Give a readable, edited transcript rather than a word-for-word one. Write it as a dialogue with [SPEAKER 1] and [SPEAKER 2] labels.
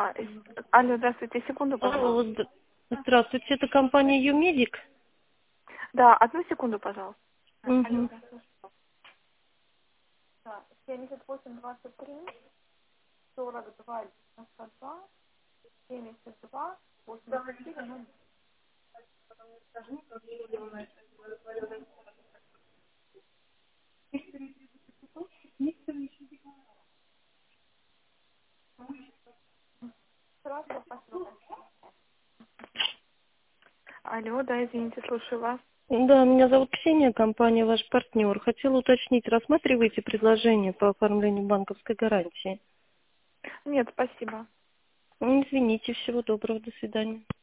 [SPEAKER 1] Алло, здравствуйте, секунду,
[SPEAKER 2] Алло,
[SPEAKER 1] пожалуйста.
[SPEAKER 2] здравствуйте, это компания Юмедик?
[SPEAKER 1] Да, одну секунду, пожалуйста. Алло,
[SPEAKER 2] Угу.
[SPEAKER 1] здравствуйте. Да, 78-23, 42, 92, 72, 84, 0. Хорошо, спасибо. Алло, да, извините, слушаю вас.
[SPEAKER 2] Да, меня зовут Ксения, компания ваш партнер. Хотела уточнить, рассматриваете предложение по оформлению банковской гарантии?
[SPEAKER 1] Нет, спасибо.
[SPEAKER 2] Извините, всего доброго, до свидания.